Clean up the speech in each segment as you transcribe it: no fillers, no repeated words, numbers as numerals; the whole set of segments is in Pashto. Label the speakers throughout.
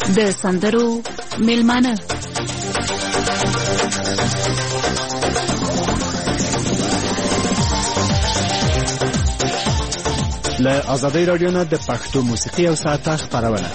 Speaker 1: د سندرو میلمانه
Speaker 2: له آزادۍ رادیو نه د پښتو موسیقي او ساعته خپرونه.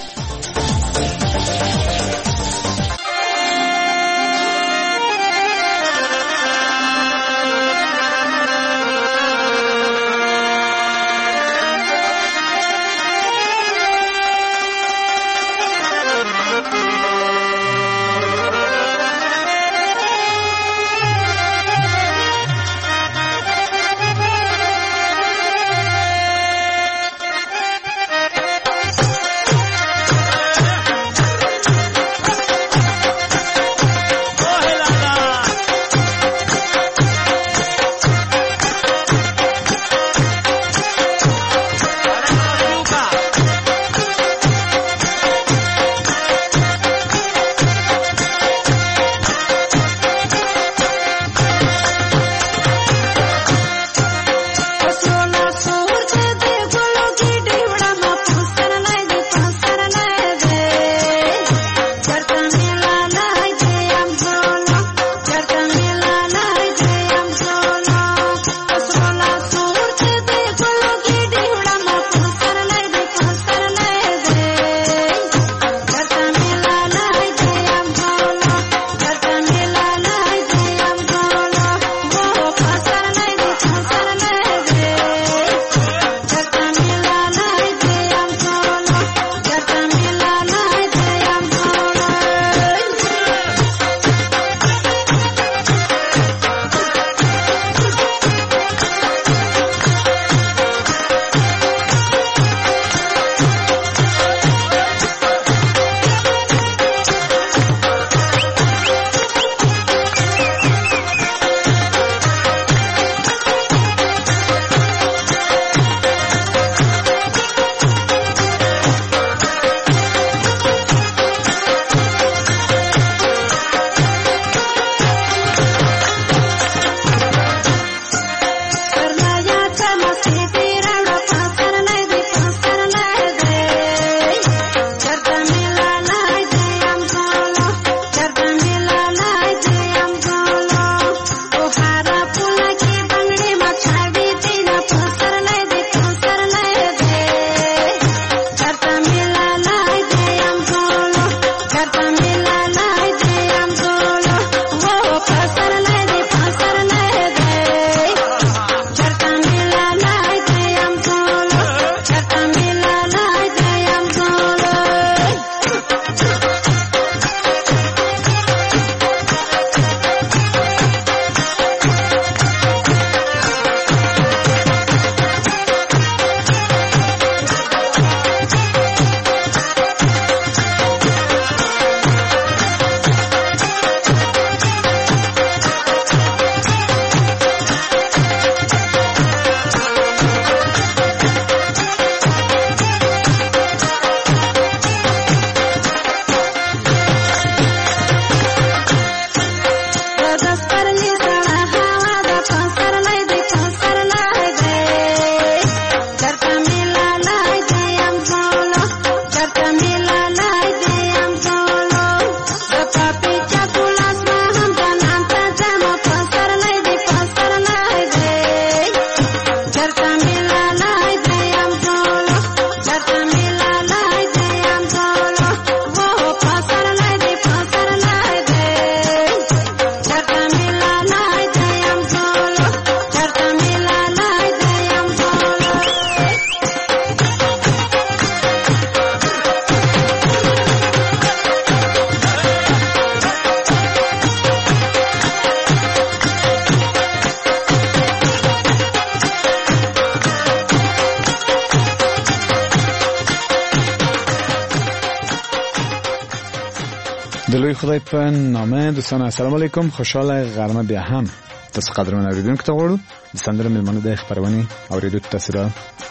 Speaker 3: دلوی خدای په نامه دوستان السلام علیکم خوشاله غرمه بیا هم تاسو قدرمن اوریدونکو ته غواړو د سندره میلمانه د خبرونه اوریدو تاسو را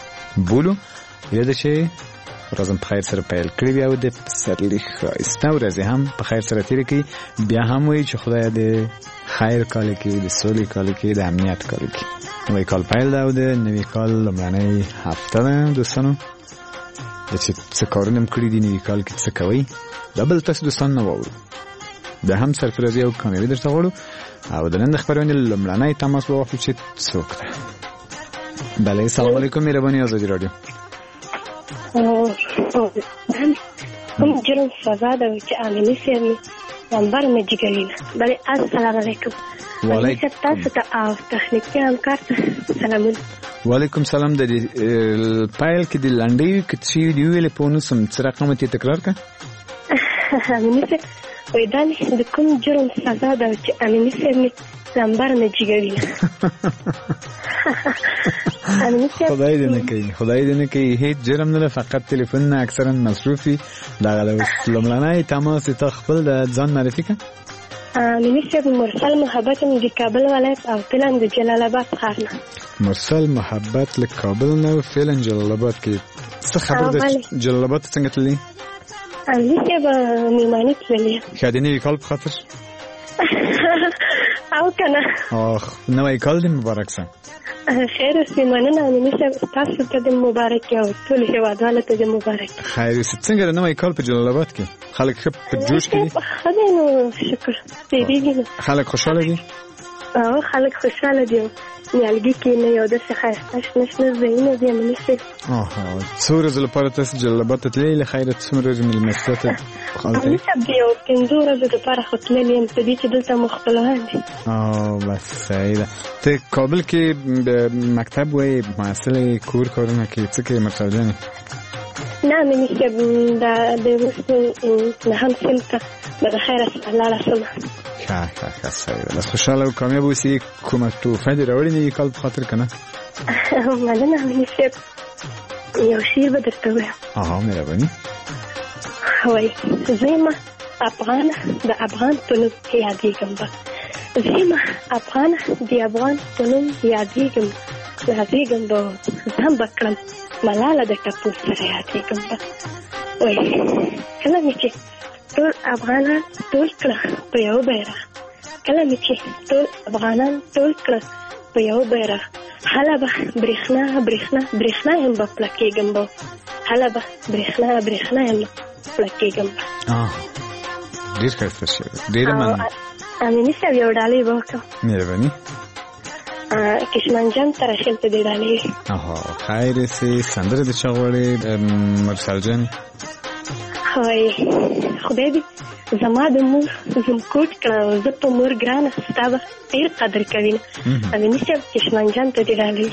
Speaker 3: بولو یاد شي ورځم په خیر سره پیل کړی او د سرلی خاسته ورځ هم په خیر سره تیر کی بیا هم وي چې خدای دې خیر کال کې د سولې کال کې د امنیت کال کې نوې کال پیل دا او د نوې کال لمړنۍ هفته ده دوستانو د چې څه کارونه م کړي دي نوي کال کې څه کوئ دا بل تاسو دوستان نه واورو بیا هم سرفرازي او کامیابي درته غواړو او د نن د خپرونې لومړنی تماس به واخلو چې څوک ده. بله سلام علیکم مهرباني آزادي راډیو.
Speaker 4: کوم جرم سزا ده چې امینی سیمه نمبر مې جګلینا. بله السلام علیکم.
Speaker 3: وعلیکم
Speaker 4: تاسو ته او تخنیکي همکار ته سلامونه.
Speaker 3: وعلیکم سلام. د پایل کې د لنډۍ کې چې دی ویلې په نوسم څه رقم ته تکرار کا
Speaker 4: امینی سیمه ویدان د کوم جرم سزا ده چې امینی سیمه نمبر مې جګلینا.
Speaker 3: خدای دې نه کوي هیڅ جرم نه فقط تلیفون نه اکثرا مصروفي دا لومړنی تماس ته خپل د ځان معرفي کا.
Speaker 4: منیسب مرسل محبت د کابل ولایت او فعلا د جلال آباد ښار نه.
Speaker 3: مرسل محبت له کابل نه فعلا جلال آباد کې څه خبر ده جلال آباد څنګه تللی؟
Speaker 4: منیسب میمانی تللی
Speaker 3: ښه د نوي کال په خاطر
Speaker 4: او کنه
Speaker 3: نوی کال دې مبارک شه.
Speaker 4: خیر اوسې مننه منیسب تاسو ته د مبارک او ټول هیوادوالو ته د مبارک.
Speaker 3: خیر اوسې څنګه د نوی کال په جلال آباد کې خلک ښه په جوش کې دي؟
Speaker 4: خدای نو شکر تیریږي. خلک
Speaker 3: خوشحاله دي؟
Speaker 4: او خلک خوشحاله دي. نیالګي کې نه یو داسې ښایسته شنه شنه ځایونه دي منیسب.
Speaker 3: څو ورځو لپاره تاسو جلال آباد ته تللي له خیره څومره ورځې مېلمستیا ته
Speaker 4: منیسب د یو 5 ورځو دپاره خو تللي یم په دې چې دلته مو خپلوان دي.
Speaker 3: بس صحیح ده. ته کابل کې مکتب وایې محصلې کور کارونه کې څه کوې مرسل جانې؟
Speaker 4: نه منیسب د اوس نهم صنف ته به د خیره سره لاړه شم.
Speaker 3: ښه صحیح ده. بس خوشحاله او کامیاب اوسې. کومه تحفه دې راوړې نوي کال په خاطر که نه؟
Speaker 4: مننه منیسب. یو شعر به درته ووایم.
Speaker 3: مهرباني.
Speaker 4: وایي زه افغانه د افغان په نوم یادېږم به. زه افغانه د افغان په نوم یادېږم به ځان به کړم ملاله د ټپو سره یادېږم به. وایي کله مې چې ټول افغانان ټول کړه په یو بیرغ کله مې چې ټول افغانان ټول کړه په یو بیرغ هله به برېښنا یم به پړکېږم به هله به برېښنا یم پړکېږم به.
Speaker 3: ډېر ښایسته شعر. ډېره مننه.
Speaker 4: امیني صاحب یو ډالۍ به وکړم.
Speaker 3: مهرباني.
Speaker 4: کشمان جان تراشل ته دې ډالۍ.
Speaker 3: خیر اوسې. سندره د چا غواړې مرسل جانې؟
Speaker 4: وایي خدای دې زما د مور زمکوټ کړه او زه په مور ګرانه ستا به ډېر قدر کوي نه. امیني صاحب کشمان جان ته دې ډالۍ.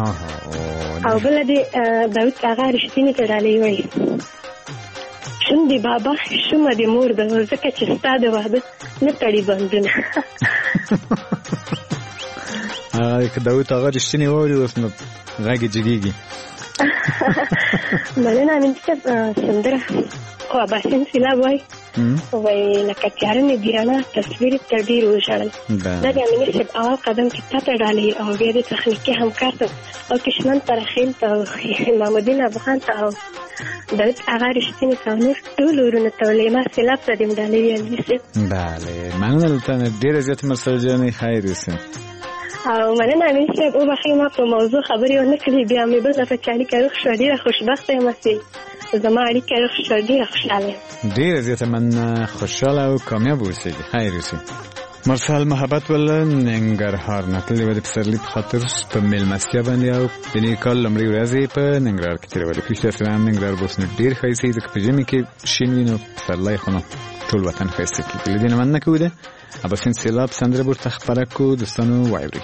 Speaker 4: او بله دې داود اغا رښتیني ته ډالۍ وایي شم دی بابا شمه دی مور ده ځکه چې ستا د واده نه تړي بندونه.
Speaker 3: که داود اغا رښتیني واوري اوس نو غږ یې جګېږي.
Speaker 4: مننه امیني صاحب. سندره خو اباسین سیلاب وایي لکه تیاره مې د رڼا تصویر ته ډېر وژړل. دا د امیني صاحب اول قدم کې تا ته ډالۍ او بیا د تخنیکي همکار ته او کشمن ترخیل ته او امامالدین افغان ته او داود اغا رښتیني ته او نور ټول ورونو ته ولیما سیلاب ته دې ډالۍ امیني صاحب.
Speaker 3: بله مننه له تا نه ډېره زیاته مرسل جانې. خیر اوسې.
Speaker 4: او مننه امیني صاحب وبخښئ ما په موضوع خبرې ونه کړې بیا مې بل دفعه چې اړیکه روغ شوه ډېره خوشبخته یم چې زما اړیکه روغ شوه ډېره خوشحاله یم.
Speaker 3: ډېره زیاته مننه. خوشحاله او کامیاب اوسېږي. خیر اوسې. مرسل محبت ول ننګرهار نه تللې وه د پسرلي په خاطر په مېلمستیا باندې او د نوي کال لومړۍ ورځې په ننګرهار کې تېرولې. په رښتیا سره ننګرهار به اوس نو ډېر ښایسته وي ځکه په ژمي کې شین وي نو پسرلی خو نو ټول وطن ښایسته کېږي. له دې نه مننه کوو ده اباسین سیلاب سندره به ورته خپره کړو دوستانو واورئ.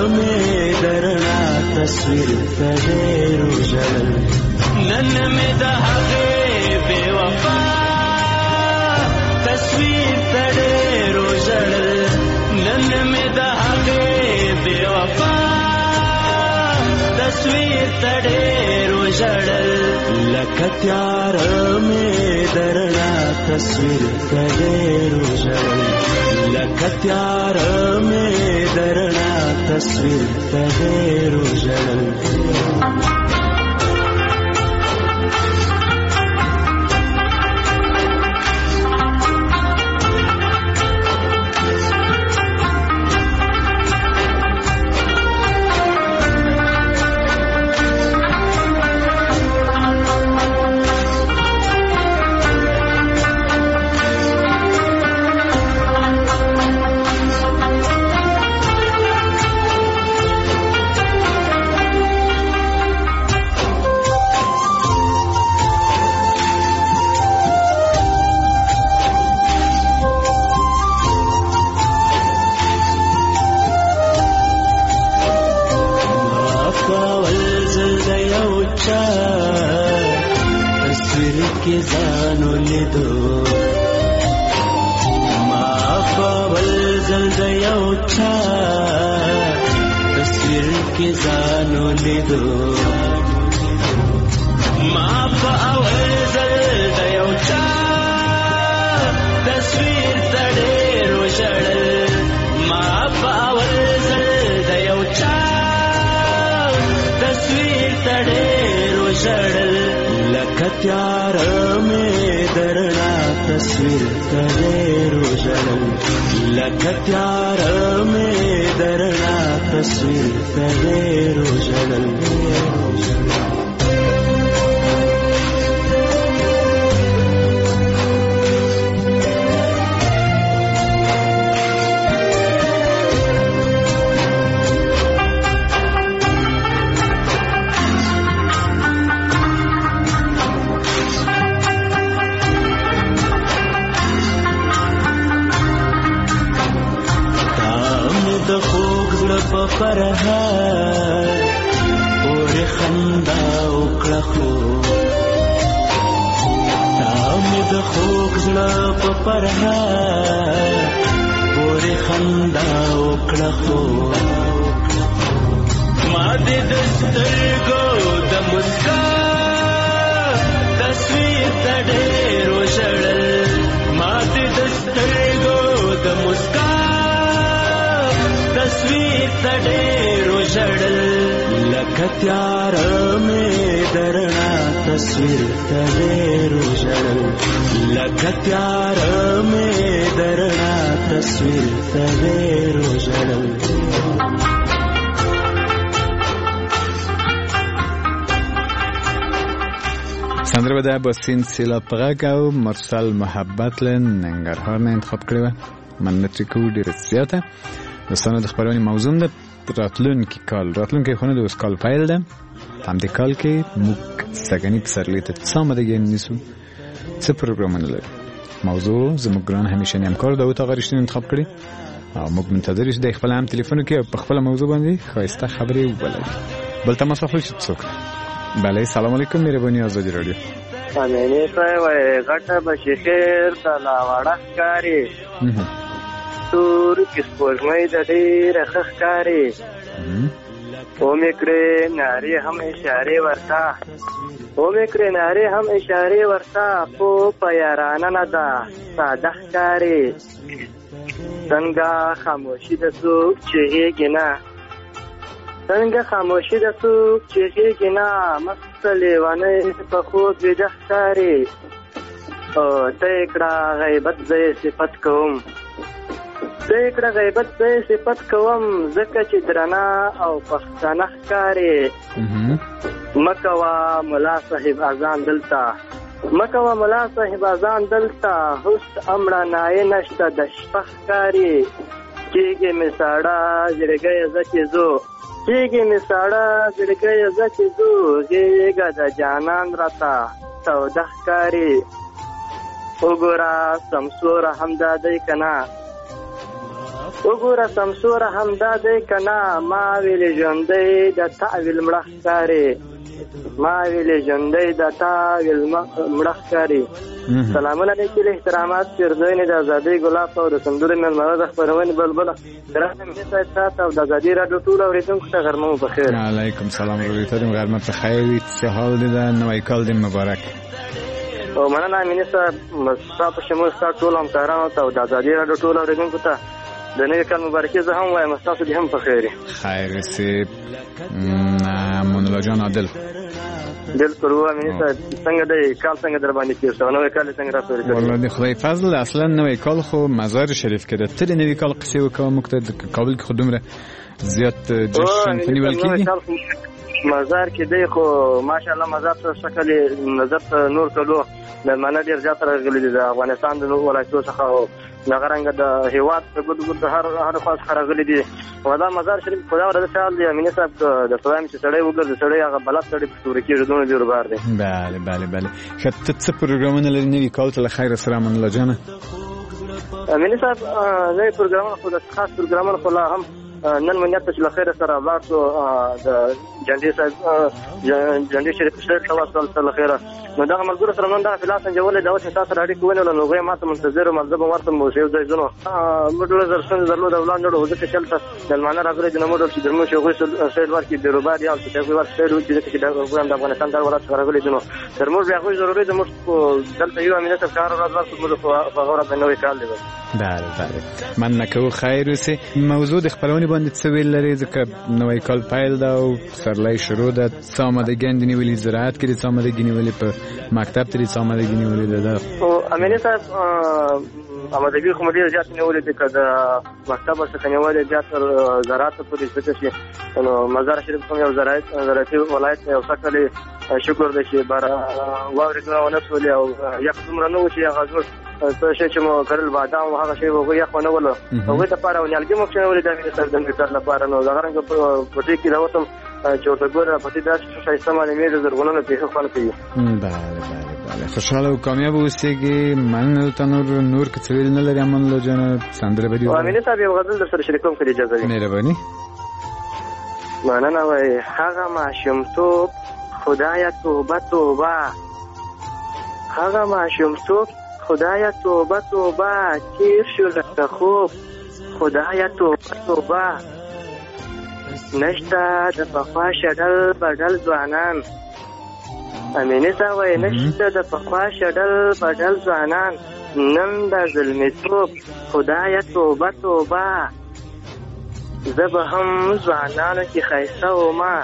Speaker 5: مې درنا تصویر ته ډېر وژړل نن مې د هغې بې وفا تصویر ته ډېر وژړل نن مې د هغې بې وفا تصویر ته ډېر وژړل لکه تیاره مې درنا تصویر ته ډېر وژړل لکه تیاره مې درنا تصویر ته ډېر وژړل
Speaker 3: سندره به با سلسله غږ او مرسل محبت له ننګرهار نه انتخاب کړې وه. مننه ترې کوو ډېره زیاته. دوستانو د خپرونې موضوع ده راتلونکی خونه د اوس کال پیل ده. همدې کال کې موږ سږني پسرلي ته څه آمادګي نیسو، څه پروګرامونه لرو. موضوع زموږ ګران همیشني همکار داود آقا رښتینی انتخاب کړي او موږ منتظر یو د خپل هم ټلیفون کې په خپل موضوع باندې ښایسته خبرې وبلل. بل تماس واخلئ چې څوک. بله سلام علیکم مهرباني آزادي رادیو.
Speaker 6: امینی صاحب غټه بشي خیر د لاوړه ښکاري تور کې سپوږمۍ د ډېره ښه ښکاري ومې کړې نارې هم اشارې ورته خو په یارانه نه ده ساده ښکاري څنګه خاموشي د څوک چغېږي نه مست لیونی په خوب ویده ښکاري ته یې کړه غیبت زه یې صفت کوم ځکه چې درنه او پښتنه ښکاري مه کوه ملا صاحب اذان دلته هوس امړه نایې نشته د شپه ښکاري کېږي مې ساړه زړګی زه چې ځو غېږه د جانان راته توده ښکاري وګوره سمسوره همدا دی که نه وګوره سمسوره همدا دی که نه ما ویلې ژوندی د تا ویل مړه ښکارې ما ویلې ژوندی د تا ویل مړه ښکارې سلامونه لیکي احترامات پیرزوینې د ازادۍ ګلاب او د سندرو مېلمنه د خپرونې بلبله ګرانه مینې صاحب تا ته او د ازادۍ راډیو ټولو اورېدونکو ته غرمه مو بخیر.
Speaker 3: علیکم سلام ورحمت الله غرمه په خیر وي. څه حال دی د نوی کال دې مبارک.
Speaker 6: او مننه مینې صاحب ستا په شمول ستا ټولو همکارانو ته او د ازادۍ راډیو ټولو اورېدونکو ته د نوي کال مبارکي زه هم وایم ستاسو دې هم په خیر وي.
Speaker 3: خیر سي منولا جان عادل
Speaker 6: بالکل وه مینې صاحب څنګه دی کال څنګه در باندې تېر شو نوی کال یې څنګه راپورې کړی؟
Speaker 3: والله د خدای فضل اصلا نوی کال خو مزار شریف کې ده. ته د نوي کال قصې وکړه موږ ته د کابل کې خو دومره زیات جشن په نیول کېږي
Speaker 6: مزار کې دی خو ماشاءالله مزار ته شکل نظر ته نور کلو مېلمانه ډېر زیات راغلي دي د افغانستان د نورو ولایتو څخه او دغه رنګه د هېواد په ګوټ ګوټ هر خوا څخه راغلي دي. او دا مزار شریف خو دا ورته خیال دی امینه صاحب د وایم چې سړی وګرځي سړی هغه بلد سړی په ستوري کېږي دونه جوړبار دی.
Speaker 3: بله بله بله ښه ته څه پروګرامونه لري نوي کال ته له خیره سره منله جانه؟
Speaker 6: امینه صاحب نوي پروګرامونه خو د خاص پروګرامونه خو لا هم نن مو نیت چې له خیره سره ولاړ شو د جنډې صاحب جنډې شریف صاحب ته وصل له خیره نو دغه ملګرو سره نن دغه فلاس انجولې دا اوس تاسو راډیو کوونه نو هغه ماته منتظر مطلب ورته مو شیو ځای زنو موږ له زرسن درلو د ولان نړو ځکه چې تاسو د مانه راغلي د نمو چې درمو شو غوښ سید ورکی د روبار یا چې هغه ورته سید چې د افغانستان د ولایت سره راغلي دي تر موږ بیا خو ضروري د موږ دلته یو امینه صاحب کار راځي موږ په غوړه باندې کال دی.
Speaker 3: بله بله من نکو خیر اوسې. موضوع د خپلونې باندې څه ویل لري ځکه نوی کال پیل ده او سرلای شروع ده. څه آمادګي نیولې زراعت کې څه آمادګي نیولې په مکتب ته څه آمادګي نیولې ده؟
Speaker 6: او امینه صاحب آمادګي خو ډېر زیات نیولې ده که د مکتب څخه نیولې زیات زراعت پورې ځکه چې نو مزار شریف کوم یو زراعتي ولایت یو څکلې شکر دی چې واورې ونه سولې او یخ دومره نه و چې هغه زور څه شی چې مو کرل بادام او هغه شی هغه یخ ونه ولو هغوی لپاره او نیالګي مو کښېنولې د امینه صاحب د میټر لپاره نو دغه رنګه پټۍ کې راوتم چې ورته ګوره پټۍ داسې ښایسته معلومېږي زرغونونه پېښه خوند کوي.
Speaker 3: بله بله بله خوشحاله او کامیابه اوسېږي. مننه ته نور که څه ویل نه لري امان الله جانه سندره به دې
Speaker 6: امینه صاحب یو غزل در سره شریکوم که اجازه وي.
Speaker 3: مهرباني.
Speaker 6: مننه وایي هغه ماشومتوب خدایه توبه توبه هغه ماشومتوب خدایه توبه توبه تیر شو لکه خوب خدایه توبه توبه نشته د پخوا شډل بدل ځوانان امینه صاحب وایي نشته د پخوا شډل بدل ځوانان نن د ظلمتوب خدایه توبه توبه زه به هم ځوانانو کې ښایسته ومه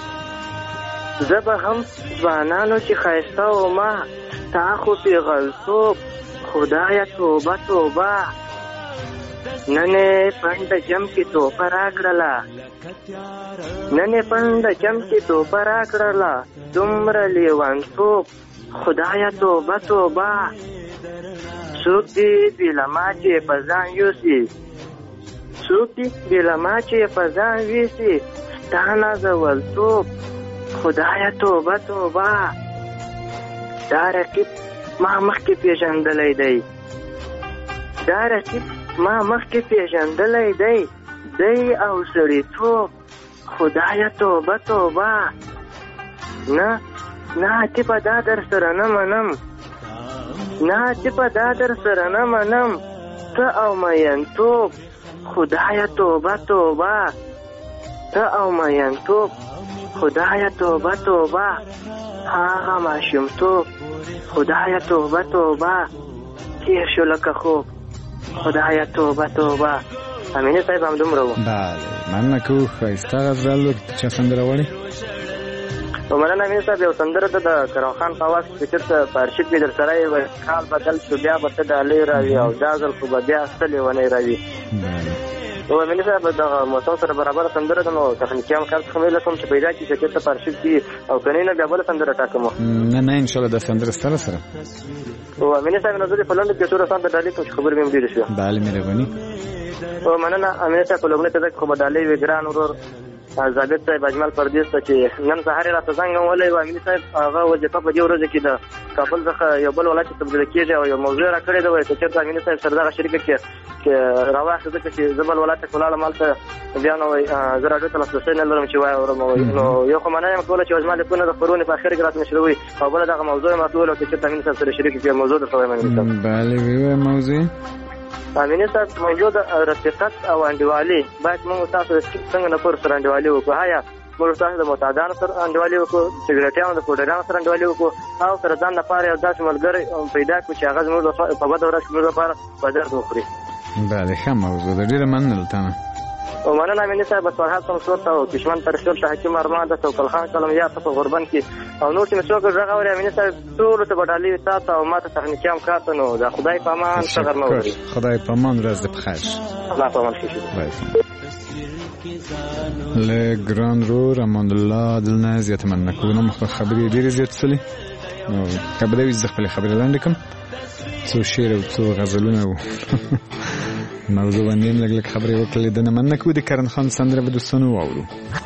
Speaker 6: زه به هم ځوانانو کې ښایسته ومه ستا خو پیغلتوب خدایه توبه توبه نن یې پنډ جم کې توپه راکړله نن یې پنډ جم کې توپه راکړله دومره لیونتوب خدایه توبه توبه څوک دې بې له ما چې په ځان یوسي څوک دې بې له ما چې په ځان ویسي ستا نازولتوب خدایه توبه توبه دا رقیب ما مخکې پیژندلی دی دا رقیب ما مخکې پیژندلی دی دی او سړیتوب خدایه توبه توبه نه ټیپه دا در سره نه منم نه ټیپه دا در سره نه منم ته او مینتوب خدایه توبه توبه ته او مینتوب خدایه توبه توبه هغه ماشومتوب خدایه توبه توبه تیر شو لکه خوب خدایه توبه توبه. امینه صاحب هم دومره و.
Speaker 3: بله مننه که ښایسته غزل چا سندره غواړي؟
Speaker 6: مننه امینه صاحب یو سندره ده د کرم خان په اواز کې چېرته په ارشیف کې در سره یې کال بدل شو بیا به ته ډالۍ راوي او دا ځل خو به بیا څه لیونی راوي. او امینه صاحب دغه موسم سره برابره سندره ده نو تخنیکي همکار څخه مې کوم چې پیدا کړي چې چېرته په ارشیف کې او که نه بیا بله سندره ټاکم.
Speaker 3: نه انشاءالله دا سندره سره
Speaker 6: او امینه صاحب نو زه دې په لنډو کې څو رسان ته ډالۍ کوم چې خبرې مې هم ډېرې شوې.
Speaker 3: بله مهرباني.
Speaker 6: او مننه امینه صاحب په لومړۍ تزه کې خو به ډالۍ وي ګران ورور ضابط صاحب اجمل پردیس ته چې نن سهار راته زنګ وولې و امین صاحب هغه وظیفه په دې ورځ کې د کابل څخه یو بل ولایت ته تبدیل کېږي او یو موضوع را کړې ده چې چېرته امین صاحب سره دغه شریکه کې راواخې ځکه چې زه بل ولایت ته ولاړم هلته بیا نو زه راډیو ته لاسرسی نه لرم چې واورم نو یو خو مننه یم کوله چې زما لیکونه د خپرونې په اخر کې راته نشروي او بله دغه موضوع یې راته وویل چې چېرته امین صاحب سره شریکه کې موضوع درته وایم امین صاحب.
Speaker 3: بله ویوه موضوع
Speaker 6: امین صاحب موضوع د رفیقت او انډیوالي باید موږ تاسو څنګه نه پر سره انډیوالي وکړو. هیا موږ تاسو د معتادانو سره انډیوالي وکړو، سګریټیانو د پوډرانو سره انډیوالي وکړو او سره ځان لپاره یو داسې ملګری پیدا کړو چې هغه زموږ په بده ورځ کې موږ لپاره په درد وخوري.
Speaker 3: بله ښه موضوع ده، ډېره مننه له تا نه.
Speaker 6: ومننه امین صاحب. فرهاد شمسور ته او کشمن ترشور ته حکیم ارمان ته توکل خان کلم یا ته په غربن کې او نور چې څوک غږ اوري امین صاحب ټول ته بډالي تا ته او ماته تخنیکی هم کاته نو د خدای په امان څنګه نو
Speaker 3: خدای په امان ورځ په خیر.
Speaker 6: الله په امان شي.
Speaker 3: له ګران رور امان الله دلنا زیات مننه کوم خبرې ډېرې زیات سولې نو کبه دې زه خپل خبرې لاندې کوم څو شعر او څو غزلونه او موضوع باندې لږ خبرې وکړلې د نه مننه کوو. د کرن خان سندره به دوستانو واورو.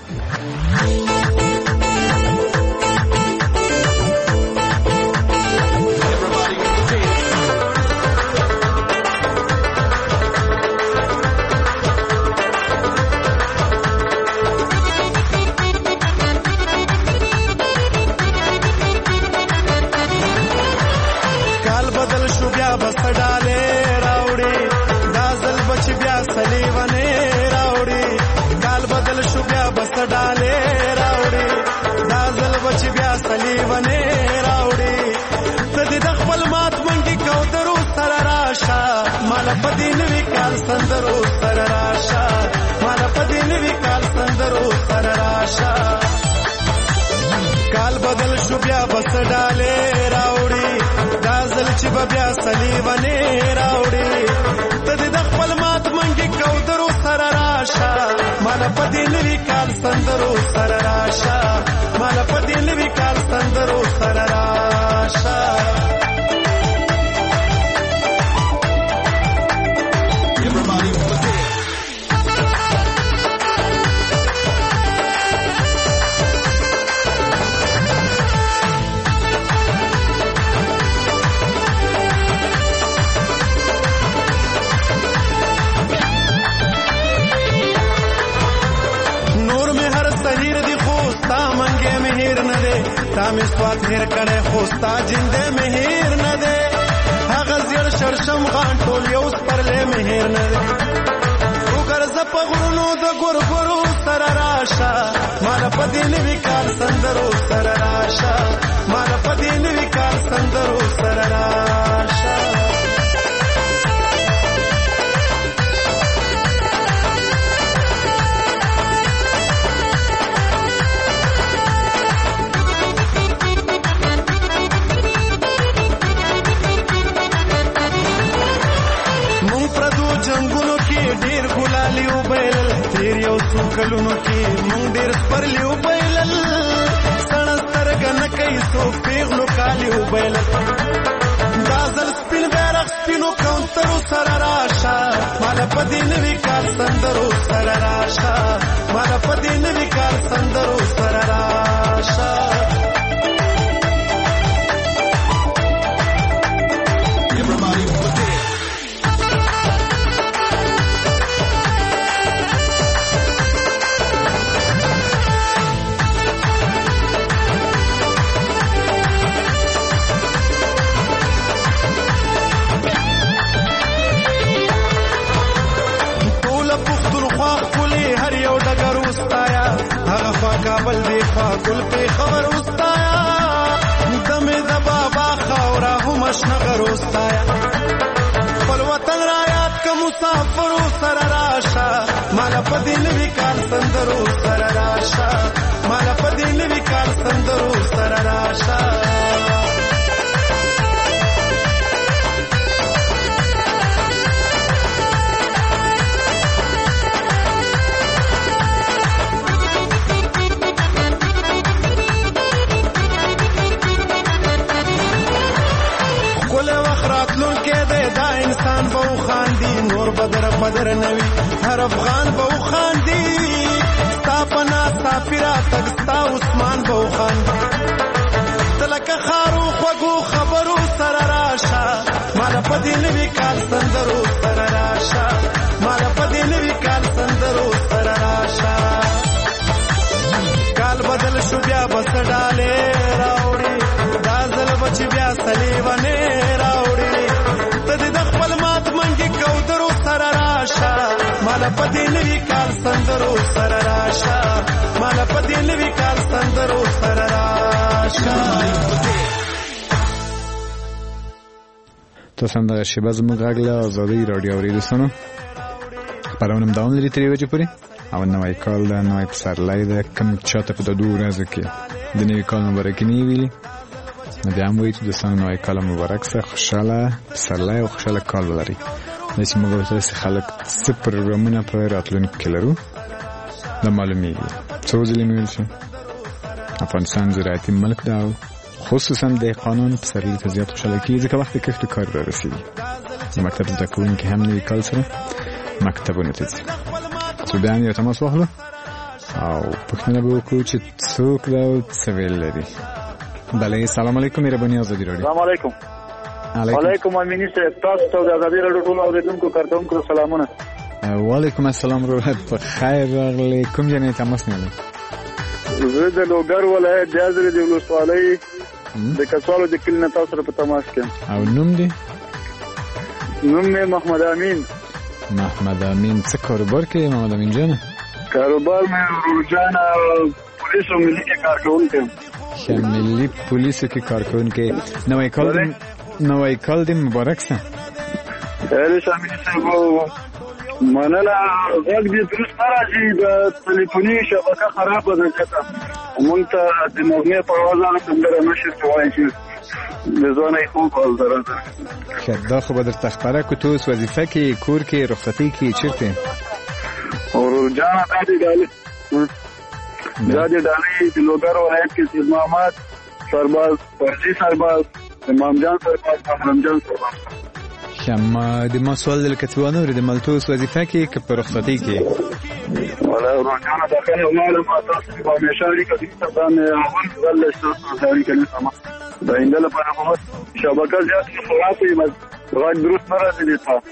Speaker 7: کال بدل شو بیا بس ډاله راوړي دازل چې بیا سلیونه راوړي ته د خپل مات منګي کو درو سره راشه مال پدې نوی کال سندرو سره راشه مال پدې نوی کال سندرو سره راشه. تامیس پاک هیر کړه خوستا جنده مهیر نه ده هغه زیر شرشم غان ټول یو پرله مهیر نه ده وګر ز په غرونو د ګورګورو سره راشه مال پدې نوی کال سندرو سره راشه مال پدې نوی کال سندرو سره راشه. کلونو کې مونږ ډېر سپرلیو بایلل سړستر غن کوي سو پیغلو کالیو بایلل دازل سپین بیرغ سپینو کاونترو سره راشه مال پدې نوی کال سندرو سره راشه مال پدې نوی کال سندرو سره راشه. کابل دی خوا گل پی خبر استایا دمی دا بابا خورا همش نگر استایا پل وطن رایات کا مسافر سر راشا مالا پدی نوی کال سندرو سر راشا مالا پدی نوی کال سندرو سر راشا. بدر نوی هر افغان بو خاندی ستا پنا مسافر تګستا عثمان بوخان تلکه خارو خوګو خبرو سره راشه مال پدې نوی کال سندرو سره راشه مال پدې نوی کال سندرو سره راشه کال بدل شو بیا بس ډاله راوړي دا زل بچ بیا سلیونه راوړي ته د خپل مات منګي کوترو سره راشه مال پدې نوی کال سندرو سره راشه مال پدې نوی کال سندرو سره راشه
Speaker 3: تاسو هم د شیبه زموږ غږ له ازادۍ راډیو اورېدونکو خپرونه هم دوام لري تر یوې بجې پورې او نوی کال ده نوی پسرلی ده کوم چاته په دو ورځو کې د نوي کال مبارکي نه ویلي نو بیا هم وایي چې دوستانو نوی کال مبارک شه خوشحاله پسرلی او خوشحاله کال ولري داسې موږ ورته داسې خلک څه پروګرامونه په راتلونکي کې لرو دا معلومیږي څو ځلې مې ویل شو افغانستان زراعتي ملک ده او خصوصا د قانون پسرلی ته زیات خوشحاله کېږي ځکه وخت کښت کار را رسېږي د مکتب زده کوونکي هم نوي کال سره مکتبونو ته ځي څو بیا هم یو تماس واخلو او پوښتنه به وکړو چې څوک ده او څه ویل لري بله سلام علیکم مهرباني ازادي راډیو
Speaker 8: سلام علیکم وعلیکم امینی صاحب تاسو ته د ازادي راډیو ټول اوریدونکو کارکونکو سلامونه
Speaker 3: وعلیکم السلام په خیر راغلی کوم ځای تماس نیولی
Speaker 8: زه د لوګر ولایت د ازرې د ولسوالۍ د کڅوالو د کلي نه تاسو سره په تماس کې
Speaker 3: او نوم دی
Speaker 8: نوم مې محمد امین
Speaker 3: څه کاروبار کوي محمد امین جان
Speaker 8: کاروبار مې روزانه پولیسو ملي کې کار کوونکی
Speaker 3: ملي پولیسو کې کار کوونکی نوی کال دی مبارک شه
Speaker 8: هرې شامل صاحب مننه غږ دې درست نه راځي د تلیفوني شبکه خرابه ده ځکه مونږ ته د مغني په اواز هغه سندره نشي کولی چې د ځوانه یې خوب حال درته
Speaker 3: دا خو به درته خپره کړو ته اوس وظیفه کې کور کې رخصتۍ کې چېرته
Speaker 8: ورجانه دا دې ډالۍ د لوګر ولایت کې سید محمد سرباز فرجي سرباز امام جان سرباز محرم جان سرباز
Speaker 3: د ما سوال دل کتوانه ورې د ملتوس وظیفه کې که په رخصتۍ کې
Speaker 8: ولا ورجانه داخله وماله ما تاسو په مشاري کې ستاسو اول ځل تاسو ځای کې سم دا انده لپاره کومه شبکه زیات خرابې غږ درست نه راځي تاسو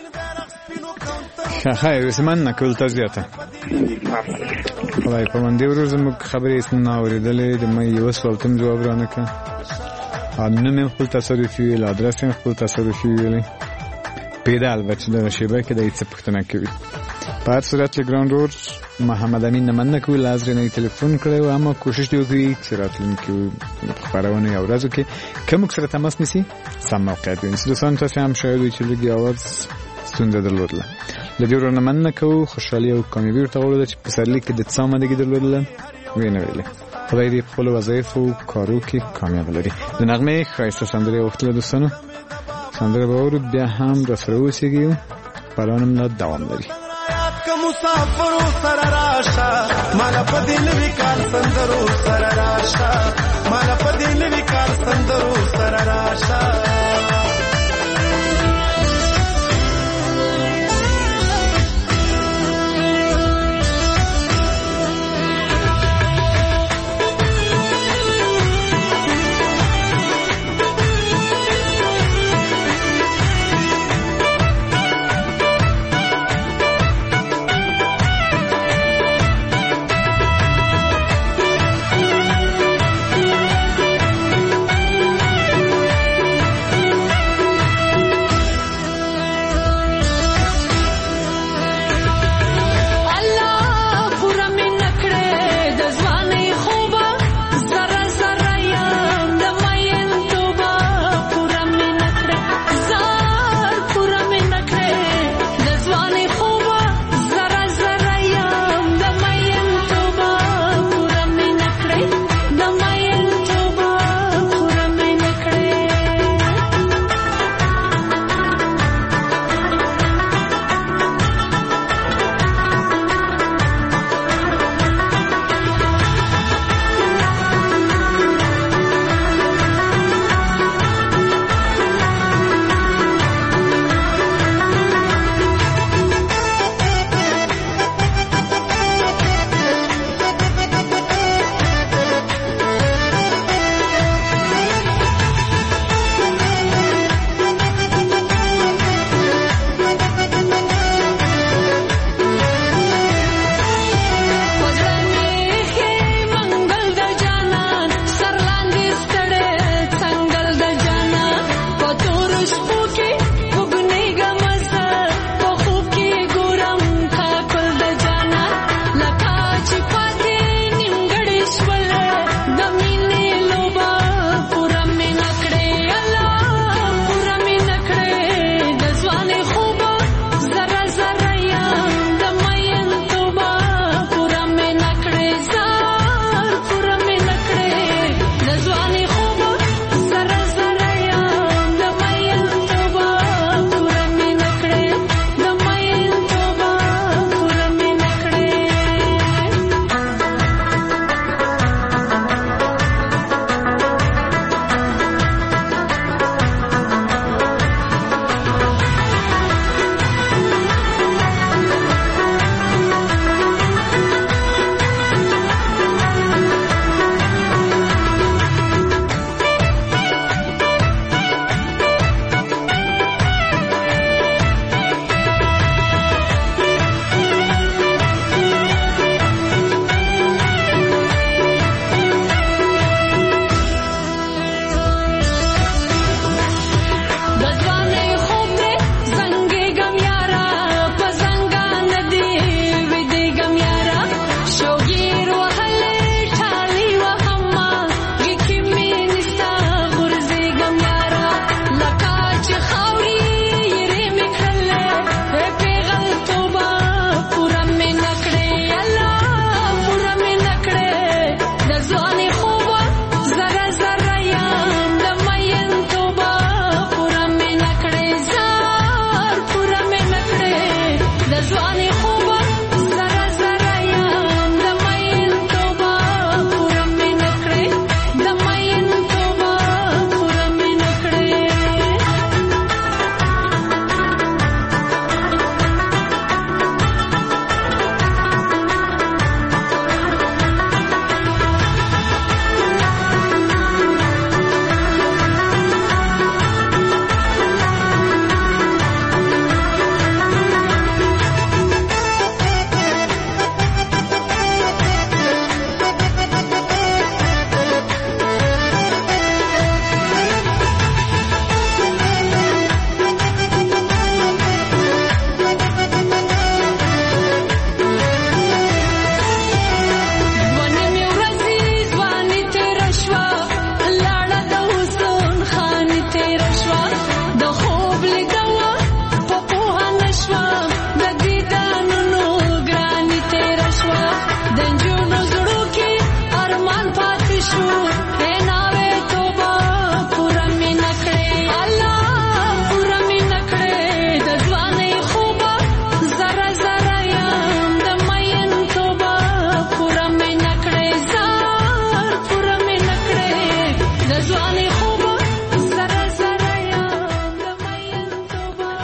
Speaker 3: خیر وسمن نکول تزیاته خدای په من دی ورځ موږ خبرې اسنه اوریدلې د مې یو سوال تم جواب رانه کړ نو مې خپل تصرفي ویل ادرس مې خپل تصرفي ویل پیدا البته د شیبه کې د هیڅ پښتنه کوي په هر صورت ګران رود محمد امین نمنه کوي لازم نه ټلیفون کړو اما کوشش دی وکړي چې راتلونکي خبرونه یو ورځ کې کوم سره تماس نسی سم موقعیت ونیسي دوستان تاسو هم شاید چې لګي اواز ستونزه درلودله لدی ورنه مننه کوو خوشحالي او کامیابي ورته غواړو چې په پسرلي کې د څه آمادګي درلودله وینه ویلې خدای دې خپل وظایفو کارو کې کامیاب لري د نغمې ښایسته سندرې وختله دوستانو سندره به اورو بیا هم را سره اوسېږي پرانم لا دوام لري
Speaker 7: مسافرو سره راشه مالا پدې نوی کال سندرو سره راشه مالا پدې نوی کال سندرو سره راشه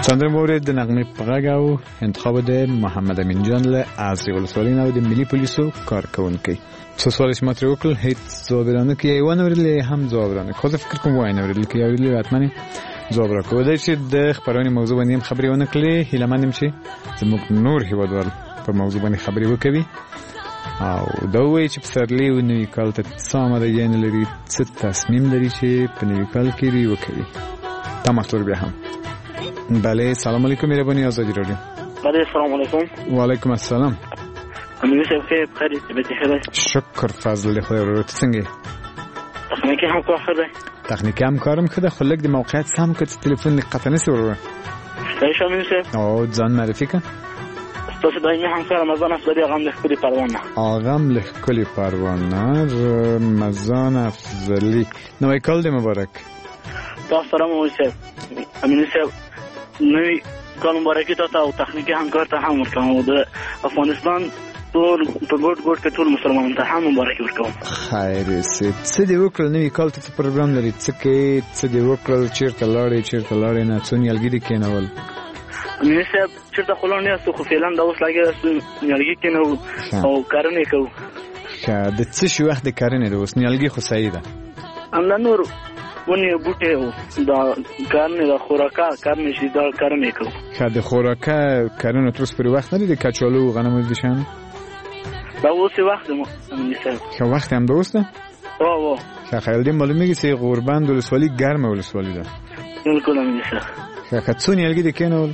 Speaker 3: سندره مورد د نغمه پغاګ او انتخاب د محمد امین جان له از ولسوالۍ او د ملي پولیسو کارکونکي. څه سوال چې ماته وکړل هیڅ ځوابرانه کې یو نه ورلې هم ځوابرانه کوزه فکر کوم وای نه ورلې کې یو لري اتمنه ځواب راکوي چې د خبرونې موضوع باندې خبرې ونه کړې هیله مندم چې زموږ نور هیوادوال په موضوع باندې خبرې وکړي او دا وایي چې په سرلی او نوی کال ته څه آمادګي لري څه تصمیم لري چې په نوی کال کې لري وکړي. تماس ور بیا هم. بله سلام علیکم مهربانی آزادی رادیو.
Speaker 6: بله سلام علیکم.
Speaker 3: و علیکم السلام.
Speaker 6: امید خیر بخیر بخیر.
Speaker 3: شکر فضل خدای رو څنګه؟
Speaker 6: تخنیکی هم کار خیره.
Speaker 3: تخنیکی هم کارم خیره خلک د موقعیت سم که تلفن قطع نسی ورو.
Speaker 6: سایشا میشه.
Speaker 3: او ځان معرفی که؟
Speaker 6: تاسو دایمي همکار رمضان افضلی آقام لخکلی پروانه.
Speaker 3: آقام لخکلی پروانه رمضان افضلی. نوی کال دی مبارک.
Speaker 6: تاسو سلام موسیب. امین صاحب نوی کال مبارکی تا او تخنیکی همکار ته هم ورکوم او د افغانستان ټول په ګډ کې ټول مسلمانانو ته هم مبارکي ورکوم.
Speaker 3: خیر څه دی وکړل نوی کال ته پروګرام لري څه دی وکړل چیرته لاړې نه څو نیالګي دي کېنول؟
Speaker 6: امین صاحب چیرته خلون نه خو فعلا دا اوس لګي نیالګي کېنو او کارونه کوو.
Speaker 3: د څه شي وخت د کارونه د اوس نیالګي خو صحیح ده.
Speaker 6: امنا نور ونی بوټه دا کارونه د خوراکا کارونه شي دا کارونه کوو.
Speaker 3: د خوراکا کارونه تر اوسه پر وخت نه دي کچالو غنمو دي شان.
Speaker 6: دا اوس وخت مو امین صاحب.
Speaker 3: خو وخت هم دوسته؟
Speaker 6: او
Speaker 3: خیال دې معلومیږي چې غوربند ولسوالۍ ګرمه ولسوالۍ ده.
Speaker 6: بالکل امین صاحب.
Speaker 3: څو نیالګي دي کېنول؟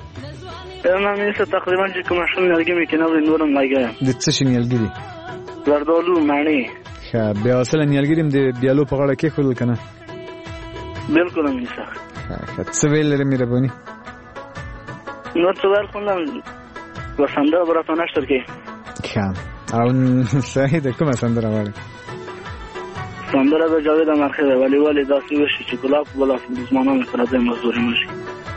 Speaker 6: امین صاحب تقریبا چې کوم شون نیالګي مې کېنول نورم لګا.
Speaker 3: د څه شي نیالګي دي؟
Speaker 6: زردالو معنی.
Speaker 3: بیا اصلا نیالګي دې د بیالو په غاړه کې خول کنه.
Speaker 6: بالکل امین صاحب.
Speaker 3: څه ویل لري مهرباني؟
Speaker 6: نو څه ور کوم وسنده براتو نشتر کې.
Speaker 3: او صحیح ده کومه سندره وایي؟
Speaker 6: سندره د جاوید امرخیل ولی داسې وشي چې ګلاب د زمانو سره د مزدوري مشي.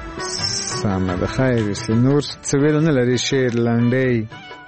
Speaker 3: سمه ده خیر شي. نور څه ویل نه لري شعر لنډی؟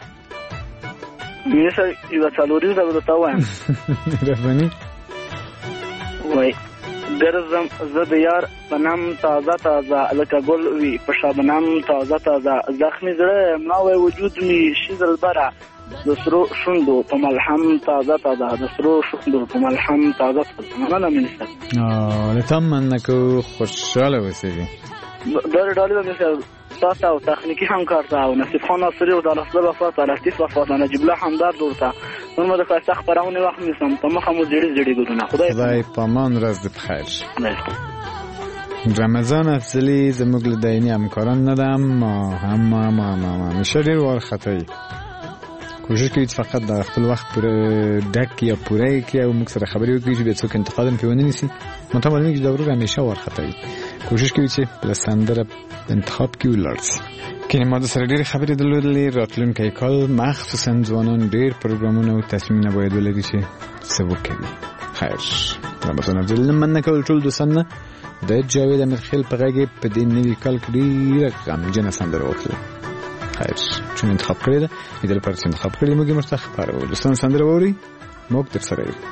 Speaker 6: مثلا یو څلوري زره ته وایم.
Speaker 3: مهرباني
Speaker 6: وای ګرځم زه د یار بنام تازه لکه ګل وی په شابنام تازه زخمی زړه ماوي وجود می شي زلبره د سرو شوندو په ملحم تازه د سرو شوندو په ملحم تازه مننه منسته.
Speaker 3: لتمنى انکو خوشاله اوسئ.
Speaker 6: ډاله مثلا تاسو او تخنیکی همکار ته او نصیب خان ناصری او د رسول وفات لطیف وفات نجیب الله همدرد ورته نو د خاصه خبرونه وخت نسم په مخه مو زړی ګورونه. خدای
Speaker 3: پامان راز د بخیر. رمضان افضلی زموږ له دایمي همکاران نه ده ما میشه ډیر وارخطایی کوشش کوي فقط د خپل وخت پوره ډک یا پوره کې او موږ سره خبرې وکړي چې به څوک انتقاد په ونه نیسي. متمرمي چې دا ورو همیشه وارخطایی کوشش کوي چې په سندره انتخاب کې ولرسي. کله ما د سره ډېر خبرې درلودلې راتلونکي کال مخصوصا ځوانان ډېر پروګرامونه او تصمیمونه باید ولري چې څه وکړي. خیر رمضان افضل من کول ټول دوستانه د جاوید امرخیل په غږ په دې نوي کال کې ډېر غمجن سندره وکړه. خیر چون انتخاب کړی ده د لپاره انتخاب کړی موږ مرتخب پاره دوستان سندره ووري موږ در سره یو.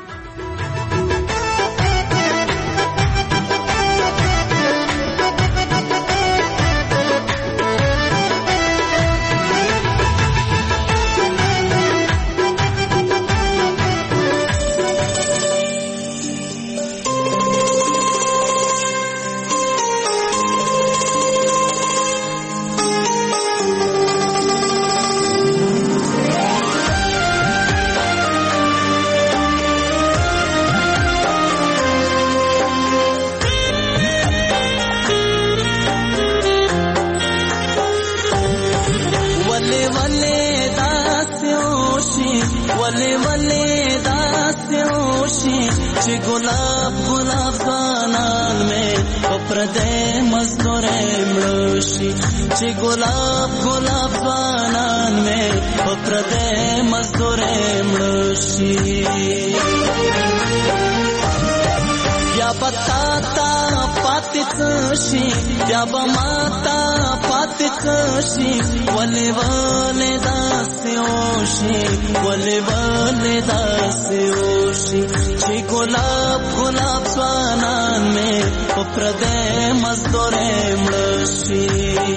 Speaker 5: یا بماتا پات کشی ولی ولی داس داسې وشي ولې ولې داسې وشي چې ګلاب ګلاب ځوانان مې په پردې مزدورې مړه شي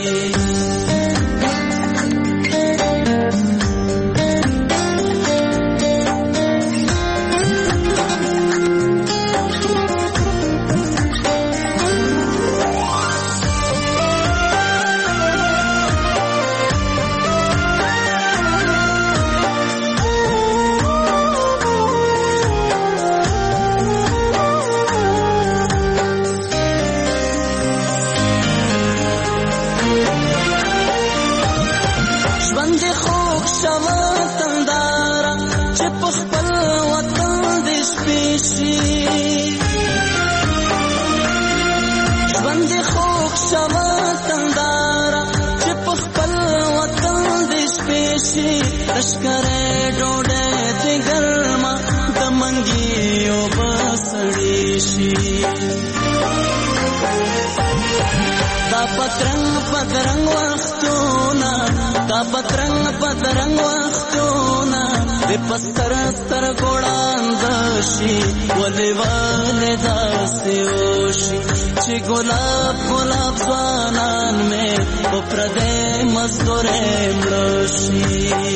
Speaker 5: لشکره ډوډۍ دې ګرمه د منګیو بسړې شي دا پترنګ پترنګ وختونه دا پترنګ پترنګ وختونه دې پستر ستر ګوړاند شي ولې ولې داسې وشي چې ګلاب ګلاب ځوانان مې په پردې مزدورې مړه شي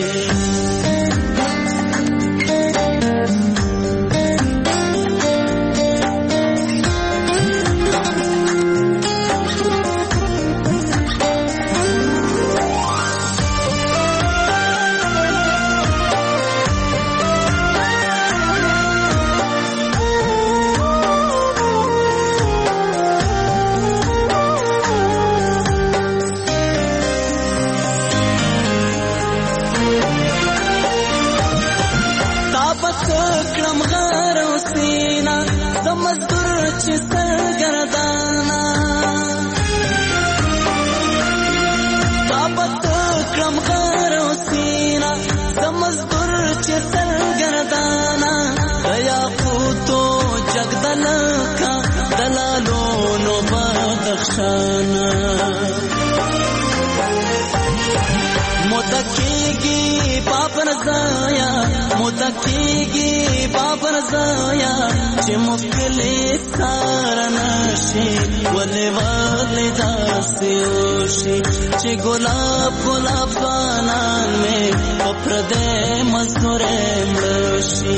Speaker 5: متکیږي بابر زایا چې مخکلي سارنشي ولې ولې داسې وشي چې ګلاب ګلاب ځوانان مې په پردې مزدورې مړه شي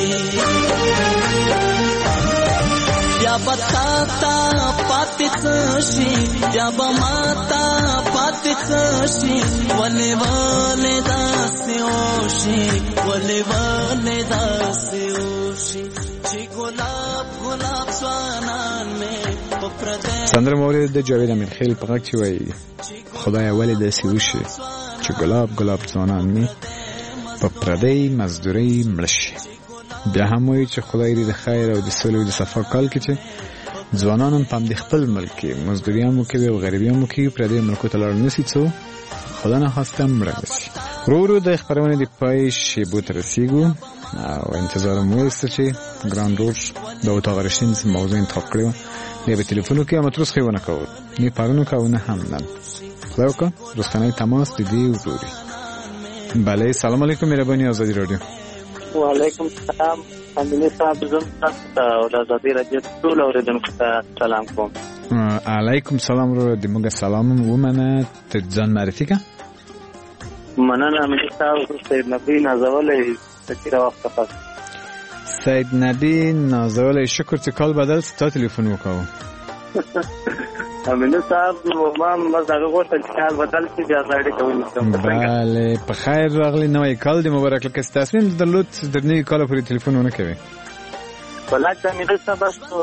Speaker 5: بیا به تا ته پاتې څه شي بیا به ما ته پاتې څه شي ولې ولې داسې وشي ولې ولې داسې وشي چې ګلاب ګلاب ځوانان مې په پردې
Speaker 3: سندره مورد د جاوید امیرخیل په غږ چې وایي خدای ولې داسې وشي چې ګلاب ګلاب ځوانان مې په پردې مزدورۍ مړه شي بیا هم وایي چې خدای دې د خیر او د سولې او د صفا کال کې چې ځوانان هم په همدې خپل ملک کې مزدوري هم وکوي او غریبي هم وکوي پردیو ملکو ته لاړ نشي څو خدا نخواسته مړه نشي ورو ورو د خپرونې د پای شیبو ته رسیږو او انتظار مو وایسته چې ګران رور د اتاق رشین موضوع انتخاب کړی و بیا به تلیفون وکړي او متروس خیونه کول نه پرونو که او نه هم نن خدای وکړه رستنی تماس د دې وګوري بله سلام علیکم مهرباني آزادي رادیو
Speaker 6: وعلیکم السلام امینه صاحب زم تاسو او د آزادي رادیو ټول اوریدونکو ته سلام کوم
Speaker 3: علیکم سلام رو د موږ سلام ومنه ته ځان معرفي کا
Speaker 6: مننه امینه صاحب سید نبی نازولې تکرا وخت پس
Speaker 3: سید نبی نازولې شکر چې کال بدل ستا تلیفون وکاو
Speaker 6: امینه صاحب ما مزه غوښتل چې کال بدل شي بیا ځای کوم
Speaker 3: بله په خیر راغلی نوې کال دی مبارک لکه تصمیم درلود د نوې کال پورې تلیفون ونه کوي
Speaker 6: بلکې امینه صاحب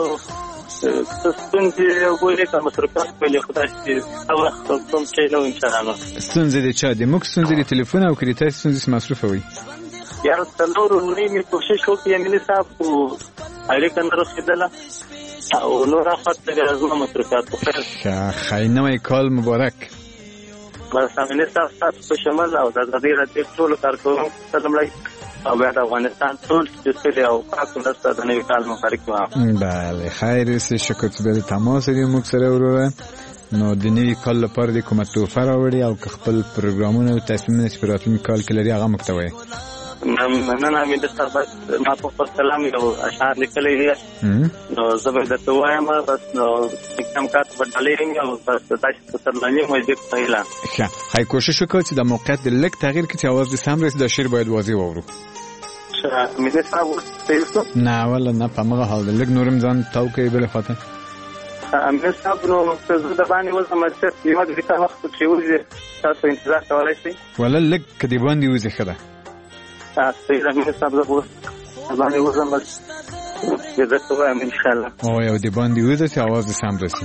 Speaker 6: ستونزې وګورئ که مصرفات ویلې خدای چې وخت کوم چې نو ان شاء الله
Speaker 3: ستونزې دي چا دي موږ ستونزې دي تلیفون او کریټای ستونزې مصرفه وي
Speaker 6: یار څلور نیمې کوشش وکړي امینه صاحب خو اړیکه نه رسېدله او نور افت لازم مصرفات وکړي
Speaker 3: خیر نوې کال مبارک
Speaker 6: بس امینه صاحب تاسو په شمال او د آزادي رادیو ټول کارکونکو ته لمړی او بیا د افغانستان ټول چې او تاسو نسته د نوي کال مبارک وایم
Speaker 3: بله خیر سي شکر چې به تماس دې موږ سره وروره نو د نوي کال لپاره د کومه تحفه راوړي او که خپل پروګرامونه او تصمیمونه چې په راتلونکي کال کې لري هغه موږ ته وایي.
Speaker 6: مننه مې درته بس ما په خپل کلام یو اشعار لیکلی دي نو زه به درته وایم بس نو کم کار په ډالۍ یم او بس تاسو په سرلاني موزیک پیلا.
Speaker 3: ښه هی کوشش وکړو چې د موقعیت د لږ تغییر کې چې اواز دې سم رسي دا شعر باید واضح واورو.
Speaker 6: مې دې صاحب
Speaker 3: نه ولا نه په مغه حال لږ نورم ځان تاو کوي بل خاطر
Speaker 6: امیر صاحب نو زه د باندې وزم چې یو د څه وخت چې وځي تاسو انتظار کولای شئ
Speaker 3: ولا لږ کدی باندې وځي خدا
Speaker 6: امیر صاحب زه باندې وزم چې زه ته وایم ان شاء الله
Speaker 3: او یو دی باندې وځي چې اواز سم رسي.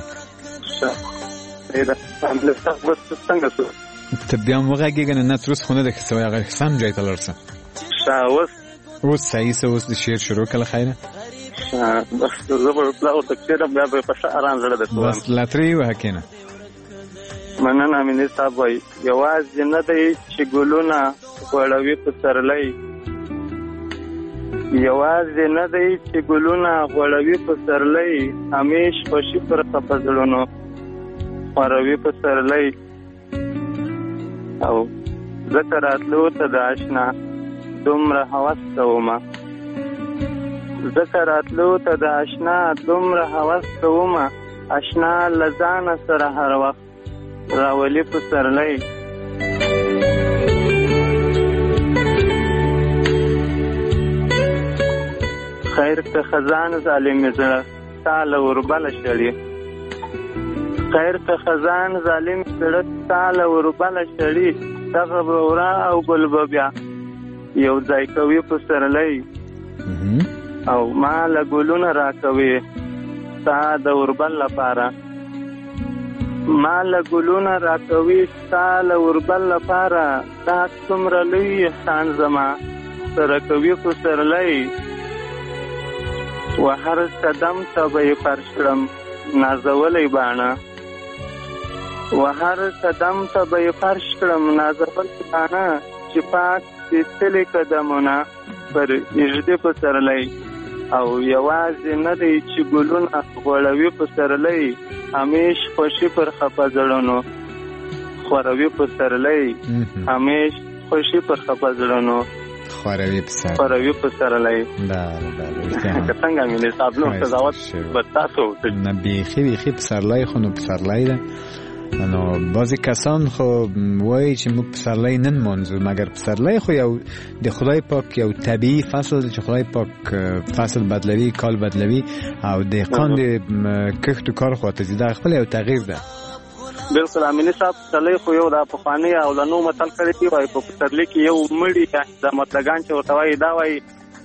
Speaker 6: امیر صاحب څنګه څه
Speaker 3: ته بیا موږ کېږي نه ترس خونه د څه هغه سم ځای ته لرسه اوس صحیح سه اوس د شعر شروع کله خیره
Speaker 6: بس زبر او تکثیر بیا په اران زړه ده
Speaker 3: بس لاتری وهکنه.
Speaker 6: مننه امیر صاحب وای یوازې نه دی چې ګلونه غوړوي په سرلۍ یوازې نه دی چې ګلونه غوړوي په سرلۍ همیش خوشي پر خپزړونو غوړوي په سرلۍ او ذکر اتلو ته د آشنا دومره هوس کومه ذکر اتلو ته د آشنا دومره هوس کومه آشنا لزان سره هر وخت راولي په سرلۍ خیر که خزان ظالم زړه تاله وربله شړي خیر که خزان ظالم زړه تاله وربله شړي دغه ورا او ګل بیا یو ځای کوي په سرلۍ او ما له ګلونه راکوي ستا د اوربل لپاره ما له ګلونه راکوي ستا له اوربل لپاره دا څومره لوی احسان زما سره کوي په سرلۍ و هر قدم ته به یې فرش کړم نازولی باڼه و هر قدم ته به یې فرش کړم نازولی باڼه چې پاک سپېڅلي قدمونه پر اږدي په سرلۍ او یوازې نه دی چې ګلونه غوړوي په سرلۍ همیش خوشي پر خپه زړونو خوروي په سرلۍ همیش خوشي پر خپه زړونو
Speaker 3: خوروي
Speaker 6: په سرلۍ.
Speaker 3: که
Speaker 6: څنګه مینې صاحب نو قضاوت به تاسو
Speaker 3: نه بیخي په سرلۍ خو نو په سرلۍ ده نو بعضی کسان خو وایي چې موږ پسرلی نن منځو مگر پسرلی خو یو د خدای پاک یو طبیعي فصل چې خدای پاک فصل بدلوي کال بدلوي او دهقان د کښت کار خواته زیاده خپل یو تغییر ده.
Speaker 6: بالکل امینی صاحب پسرلی خو یو د پخوانی او د نو متل کړی دی وای په پسرلی کې یو مړی د مطلقان چې ورته وایي دا وایي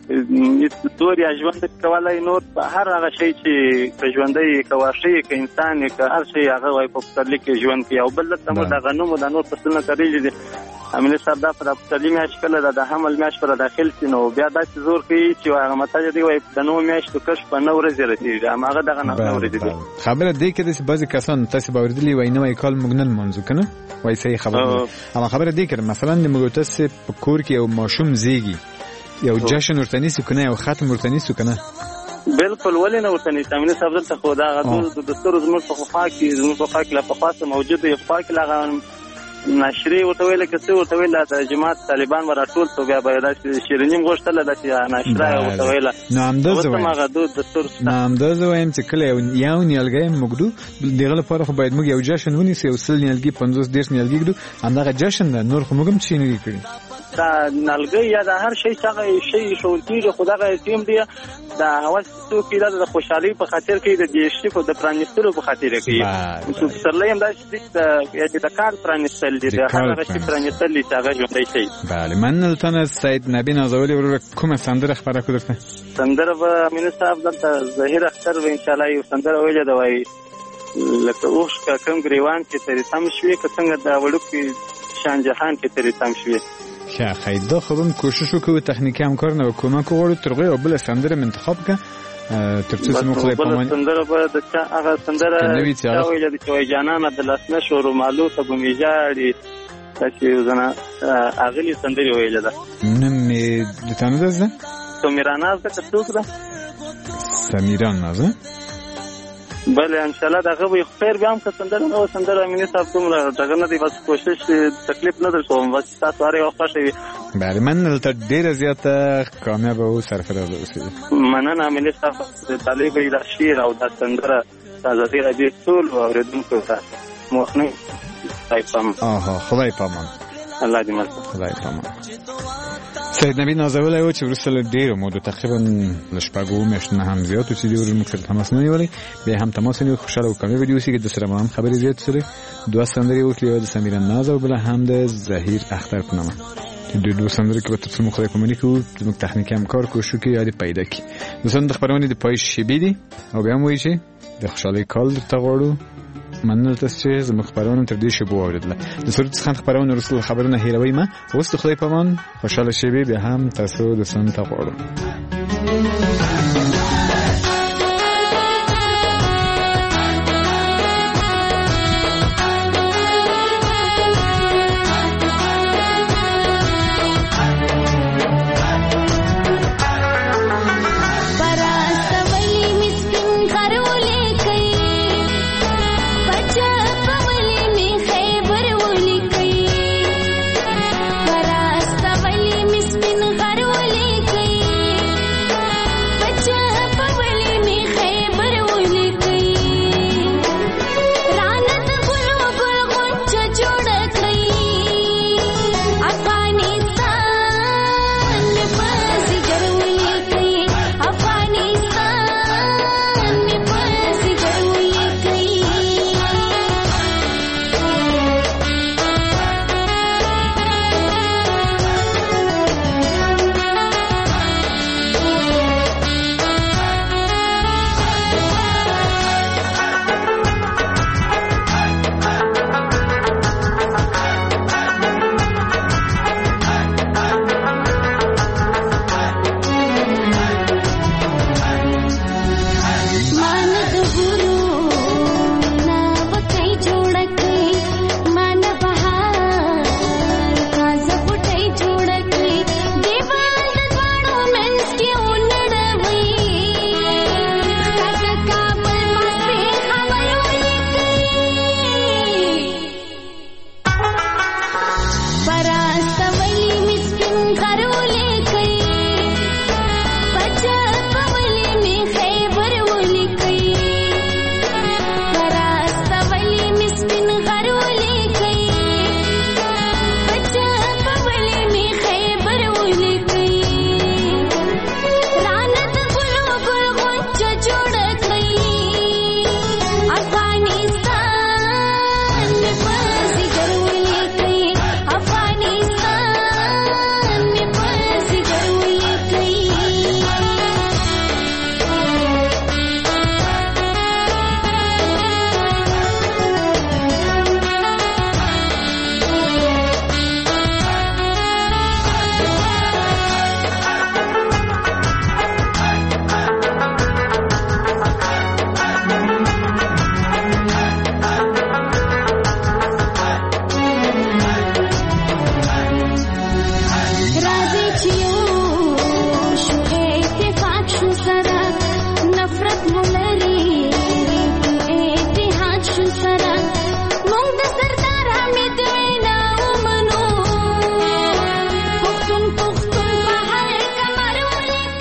Speaker 6: دور یا ژوند کولای نور په هر هغه شی چې ژوندۍ کواشي ک انسان ک هر شی هغه وای په پسرلی کې ژوند کې او بل ته د غنمو د نور فصلونه کړی دي امینی صاحب دا په پسرلی میاش کله د حمل میاش پر داخل سينو بیا د زور کوي چې هغه متاج دی وای د نو میاش تو کش په نو ورځ رسیدي هغه دغه نو ورځ دي
Speaker 3: خبره دی کې د بعضی کسان تاسو باوردلی وای نو کال مګنن منځو کنه وای صحیح خبره اما خبره دی کې مثلا د مګوتس په کور کې یو ماشوم زیږي یو جشن ورتنیسو کنه یو ختم ورتنیسو کنه
Speaker 6: بالکل ولې نه ورتنیسو امینه صاحب ته خو دا غو د دستور زموږ په خوا کې لا په خاصه موجوده یو خوا کې لا نشری ورته ویل کسه ورته ویل د جماعت طالبان ورټول تو بیا به د شیرینیم غوښتل د نشره ورته ویل
Speaker 3: نو همدغه وایم چې کله یو نیلګي موږ دغه لپاره خو باید موږ یو جشن ونیسو یو سل نیلګي 50 ډیر نیلګي ګدو همدغه جشن نور خو موږ هم چی نه کړی
Speaker 6: دا نلګي یا د هر شي څنګه شي شولتي خدای تیم دی دا هوس تو کې د خوشحالي په خاطر کې د دیشتي په د پرانیستلو په خاطر کې چې سرلیم دا چې د کار پرانیستل دي د هغه شي پرانیستل دي چې هغه ژوندۍ شي.
Speaker 3: بله من نلتان سید نبی نازولی ورو کومه سندره خبره کړته
Speaker 6: سندره به امین صاحب دلته ظاهر اختر و ان شاء الله یو سندره ویل دا وای لکه اوښ کا کم گریوان کې ترې تم شوي که څنګه دا وړوکی شان جهان کې ترې تم شوي
Speaker 3: ښه خیدا خودم کوشش وکړو تخنیکی همکار نه کومک وغواړو ترغه او بل سندره انتخاب ک ترڅو چې موږ خپل پمن
Speaker 6: سندره به د هغه سندره دا ویل د چوي جانان د لاسنه شورو مالو ته بمیجاړي چې زنه اغلی سندره ویل ده
Speaker 3: نن می د تاسو ده
Speaker 6: سمیراناز ده څوک ده
Speaker 3: سمیراناز
Speaker 6: بله انشاءالله دغه به خیر بیا هم که سندره نه سندره امینی صاحب دومره دغه نه دی بس کوشش تکلیف نه در کوم بس تاسو هر یو خوښه وي.
Speaker 3: بله من دلته ډیره زیاته کامیاب او سرفراز اوسئ.
Speaker 6: مننه امینی صاحب د طالب د شعر او د سندره د ازادي راډیو ټول اوریدونکو ته مخنی پایم.
Speaker 3: آها خدای پامان.
Speaker 6: الله دې مل
Speaker 3: خدای پامان. سید نبی نازولی و چې وروسته له ډېرو مودو تقریبا له شپږو میاشتو نه هم زیات و چې دوی موږ سره تماس نه نیولی، بیا هم تماس ونیو. خوشحاله او کامیاب دې اوسئ. د سره مو هم خبرې زیاتې سره دوه سندرې وکړي، یوه د سمیره ناز او بله هم د ظهیر اختر په نامه. د دوه سندرې کې به تر څو مو خدای پاماني کوو زموږ تخنیکي همکار کوشش وکړي یا دې پیدا کړي. دوستان د خپرونې د پای شیبې دي او بیا هم وایي چې د خوشحالۍ کال درته غواړو. مننه تاسو چې زموږ خبرونه تر دې شیبو واورېدله. د سرود څخه خبرونه وروسته خبرونه هېروئ مه. اوس د خدای پامان خوشحاله شیبې بیا هم تاسو دوستانو ته غواړو.